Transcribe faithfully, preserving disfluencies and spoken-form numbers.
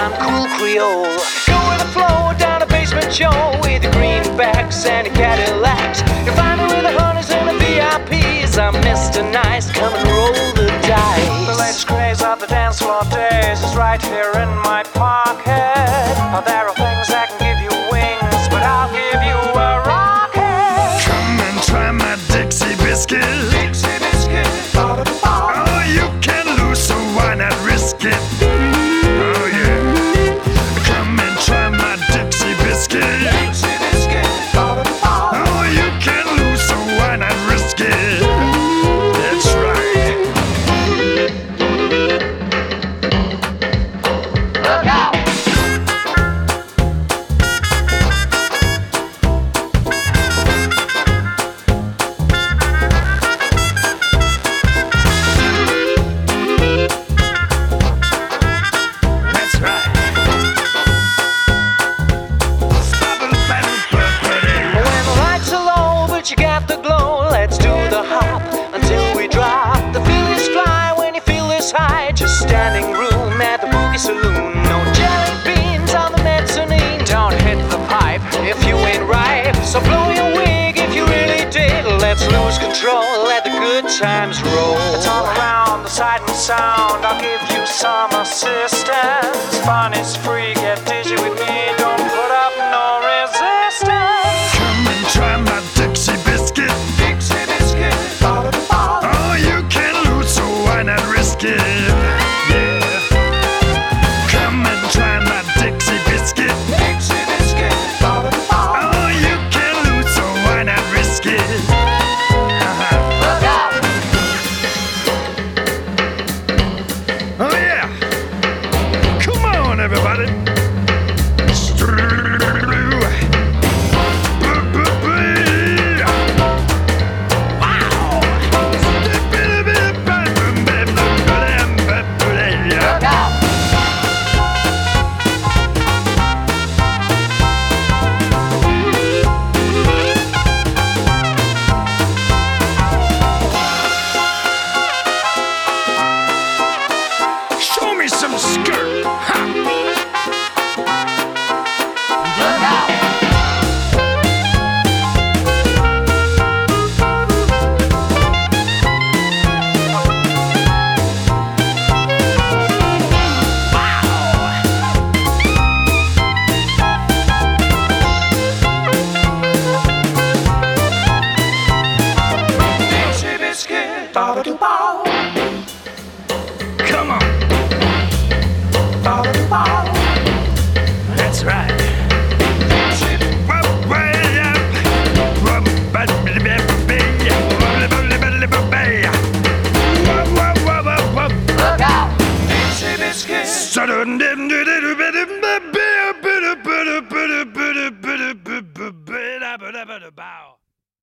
I'm cool Creole. Go with the flow down a basement show with the greenbacks and the Cadillacs. You'll find me with the hunters and the V I Ps. I'm Mister Nice, come and roll the dice. The latest craze of the dance floor days is right here in my pocket. Oh, there are things that can give you wings, but I'll give you a rocket. Come and try my Dixie biscuit. Dixie biscuit. Oh, you can lose, so why not risk it? Oh yeah. Come and try my Dixie biscuit. Dixie biscuit. Oh, you can lose, so why not risk it? That's right. Look out! That's right. When the lights are low, but you got the glow, let's do the hop until we drop. The feelings fly when you feel this high. Just standing room at the Boogie Saloon. No jelly beans on the mezzanine. Don't hit the pipe if you ain't right. So blow your wig if you really did. Let's lose control, let the good times roll. It's all around the sight and sound. I'll give you some assistance. Fun is free, get dizzy with me. Don't put up no resistance. Come and try my Dixie biscuit. Dixie biscuit. Oh, you can lose, so why not risk it? Yeah. Come and try my Dixie biscuit. Dixie biscuit. Oh, you can lose, so why not risk it? Look out! Oh yeah. Come on, everybody. Look out! Show me some skirt. Ha. Look out! Dixie biscuit. Come on. That's right. Look out! Dixie biscuit. Sudden didn't do